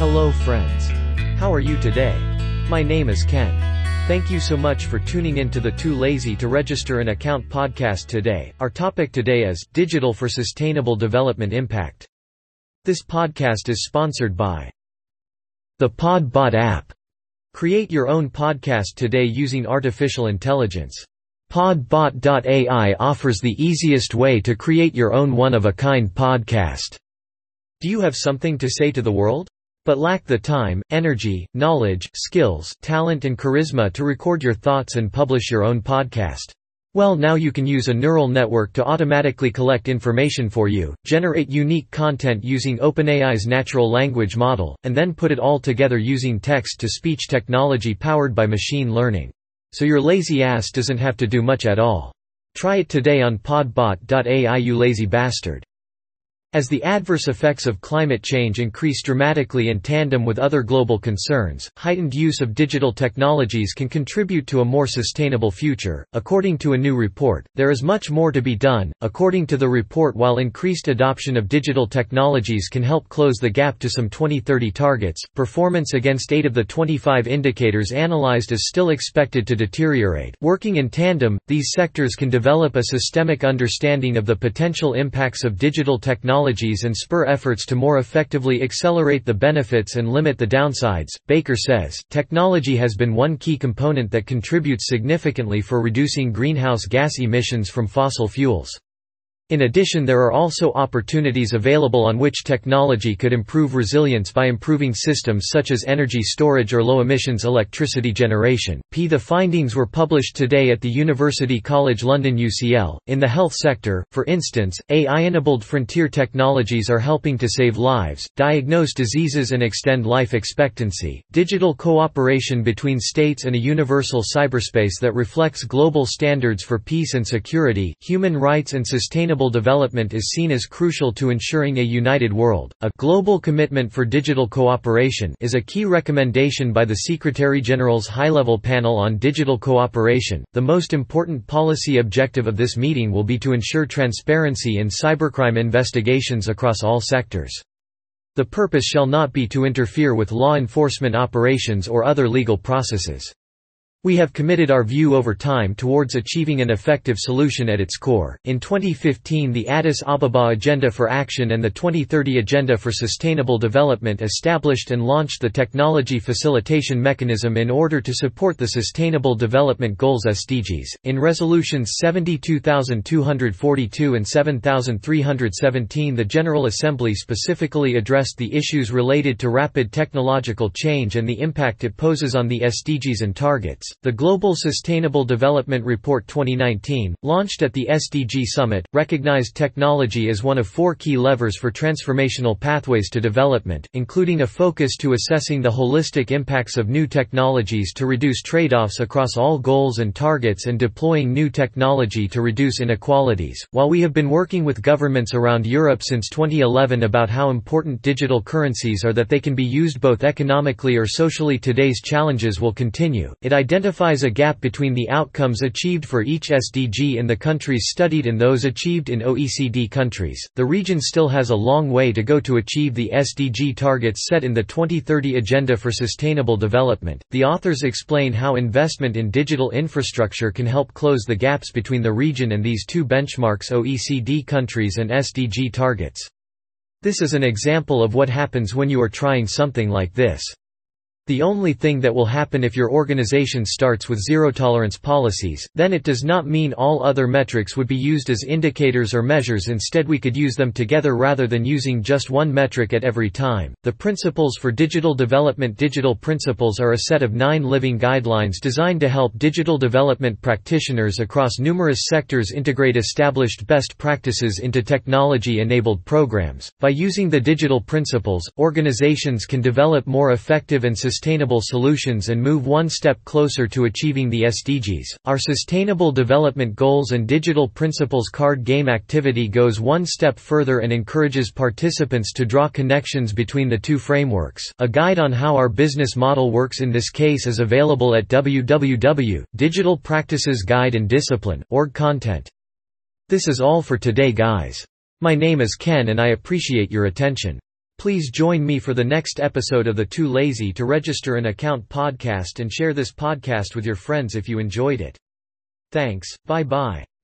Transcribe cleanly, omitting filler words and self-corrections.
Hello friends. How are you today? My name is Ken. Thank you so much for tuning in to the Too Lazy to Register an Account podcast today. Our topic today is Digital for Sustainable Development Impact. This podcast is sponsored by the Podbot app. Create your own podcast today using artificial intelligence. Podbot.ai offers the easiest way to create your own one-of-a-kind podcast. Do you have something to say to the world, but lack the time, energy, knowledge, skills, talent and charisma to record your thoughts and publish your own podcast? Well, now you can use a neural network to automatically collect information for you, generate unique content using OpenAI's natural language model, and then put it all together using text-to-speech technology powered by machine learning. So your lazy ass doesn't have to do much at all. Try it today on podbot.ai, you lazy bastard. As the adverse effects of climate change increase dramatically in tandem with other global concerns, heightened use of digital technologies can contribute to a more sustainable future. According to a new report, there is much more to be done. According to the report, while increased adoption of digital technologies can help close the gap to some 2030 targets, performance against 8 of the 25 indicators analyzed is still expected to deteriorate. Working in tandem, these sectors can develop a systemic understanding of the potential impacts of digital technologies and spur efforts to more effectively accelerate the benefits and limit the downsides. Baker says, technology has been one key component that contributes significantly for reducing greenhouse gas emissions from fossil fuels. In addition, there are also opportunities available on which technology could improve resilience by improving systems such as energy storage or low-emissions electricity generation. The findings were published today at the University College London UCL. In the health sector, for instance, AI-enabled frontier technologies are helping to save lives, diagnose diseases and extend life expectancy. Digital cooperation between states and a universal cyberspace that reflects global standards for peace and security, human rights and sustainable development is seen as crucial to ensuring a united world. A global commitment for digital cooperation is a key recommendation by the Secretary-General's high-level panel on digital cooperation. The most important policy objective of this meeting will be to ensure transparency in cybercrime investigations across all sectors. The purpose shall not be to interfere with law enforcement operations or other legal processes. We have committed our view over time towards achieving an effective solution at its core. In 2015, the Addis Ababa Agenda for Action and the 2030 Agenda for Sustainable Development established and launched the Technology Facilitation Mechanism in order to support the Sustainable Development Goals (SDGs). In resolutions 72,242 and 7,317, the General Assembly specifically addressed the issues related to rapid technological change and the impact it poses on the SDGs and targets. The Global Sustainable Development Report 2019, launched at the SDG Summit, recognized technology as one of 4 key levers for transformational pathways to development, including a focus to assessing the holistic impacts of new technologies to reduce trade-offs across all goals and targets and deploying new technology to reduce inequalities. While we have been working with governments around Europe since 2011 about how important digital currencies are that they can be used both economically or socially, today's challenges will continue. It identifies a gap between the outcomes achieved for each SDG in the countries studied and those achieved in OECD countries. The region still has a long way to go to achieve the SDG targets set in the 2030 Agenda for Sustainable Development. The authors explain how investment in digital infrastructure can help close the gaps between the region and these two benchmarks, OECD countries and SDG targets. This is an example of what happens when you are trying something like this. The only thing that will happen if your organization starts with zero-tolerance policies, then it does not mean all other metrics would be used as indicators or measures. Instead, we could use them together rather than using just one metric at every time. The Principles for Digital Development. Digital Principles are a set of 9 living guidelines designed to help digital development practitioners across numerous sectors integrate established best practices into technology-enabled programs. By using the digital principles, organizations can develop more effective and sustainable solutions and move one step closer to achieving the SDGs. Our Sustainable Development Goals and Digital Principles card game activity goes one step further and encourages participants to draw connections between the two frameworks. A guide on how our business model works in this case is available at www.digitalpracticesguideanddiscipline.org. Content. This is all for today, guys. My name is Ken and I appreciate your attention. Please join me for the next episode of the Too Lazy to Register an Account podcast and share this podcast with your friends if you enjoyed it. Thanks, bye-bye.